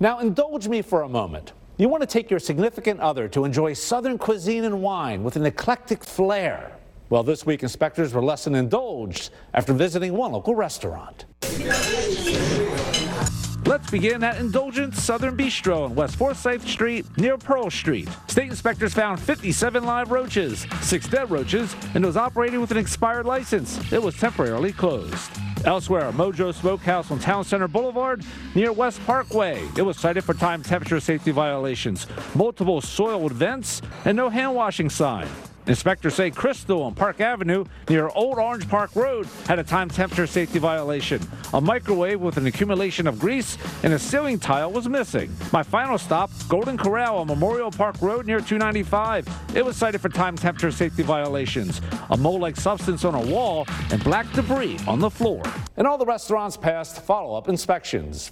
Now indulge me for a moment. You want to take your significant other to enjoy Southern cuisine and wine with an eclectic flair. Well, this week inspectors were less than indulged after visiting one local restaurant. Let's begin at Indulgent Southern Bistro on West Forsyth Street near Pearl Street. State inspectors found 57 live roaches, 6 dead roaches, and it was operating with an expired license. It was temporarily closed. Elsewhere, Mojo Smokehouse on Town Center Boulevard near West Parkway. It was cited for time temperature safety violations, multiple soiled vents, and no hand washing sign. Inspectors say Crystal on Park Avenue near Old Orange Park Road had a time temperature safety violation. A microwave with an accumulation of grease and a ceiling tile was missing. My final stop, Golden Corral on Memorial Park Road near 295. It was cited for time temperature safety violations. A mold-like substance on a wall and black debris on the floor. And all the restaurants passed follow-up inspections.